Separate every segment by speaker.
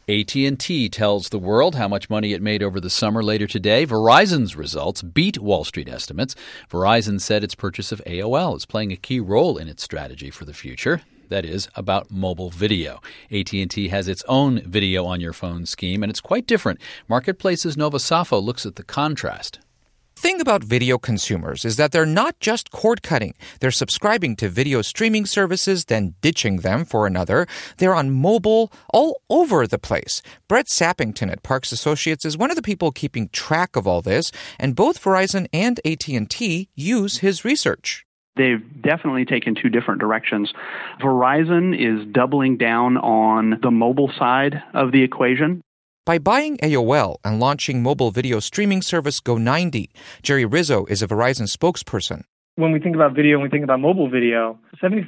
Speaker 1: AT&T tells the world how much money it made over the summer. Later today, Verizon's results beat Wall Street estimates. Verizon said its purchase of AOL is playing a key role in its strategy for the future. That is, about mobile video. AT&T has its own video on your phone scheme, and it's quite different. Marketplace's Nova Safo looks at the contrast.
Speaker 2: The thing about video consumers is that they're not just cord cutting. They're subscribing to video streaming services, then ditching them for another. They're on mobile all over the place. Brett Sappington at Parks Associates is one of the people keeping track of all this, and both Verizon and AT&T use his research.
Speaker 3: They've definitely taken two different directions. Verizon is doubling down on the mobile side of the equation.
Speaker 2: By buying AOL and launching mobile video streaming service Go90, Jerry Rizzo is a Verizon spokesperson.
Speaker 4: When we think about video and we think about mobile video,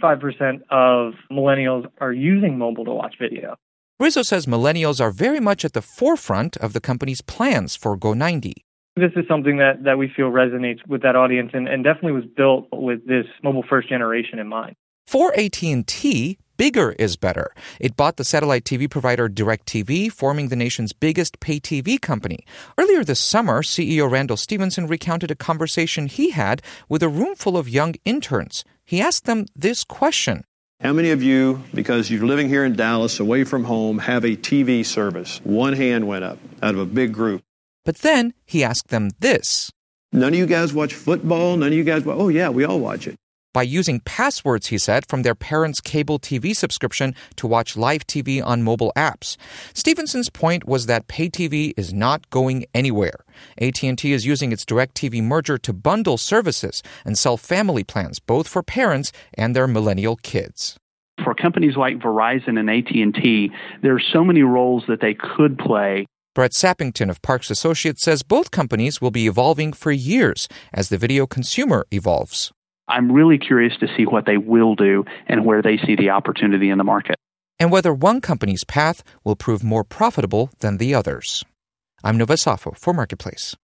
Speaker 4: 75% of millennials are using mobile to watch video.
Speaker 2: Rizzo says millennials are very much at the forefront of the company's plans for Go90.
Speaker 4: This is something that we feel resonates with that audience and definitely was built with this mobile first generation in mind.
Speaker 2: For AT&T, bigger is better. It bought the satellite TV provider DirecTV, forming the nation's biggest pay TV company. Earlier this summer, CEO Randall Stephenson recounted a conversation he had with a room full of young interns. He asked them this question.
Speaker 5: How many of you, because you're living here in Dallas, away from home, have a TV service? One hand went up out of a big group.
Speaker 2: But then he asked them this.
Speaker 5: None of you guys watch football? None of you guys watch? Oh, yeah, we all watch it.
Speaker 2: By using passwords, he said, from their parents' cable TV subscription to watch live TV on mobile apps. Stephenson's point was that pay TV is not going anywhere. AT&T is using its DirecTV merger to bundle services and sell family plans, both for parents and their millennial kids.
Speaker 3: For companies like Verizon and AT&T, there are so many roles that they could play.
Speaker 2: Brett Sappington of Parks Associates says both companies will be evolving for years as the video consumer evolves.
Speaker 3: I'm really curious to see what they will do and where they see the opportunity in the market.
Speaker 2: And whether one company's path will prove more profitable than the others. I'm Nova Safo for Marketplace.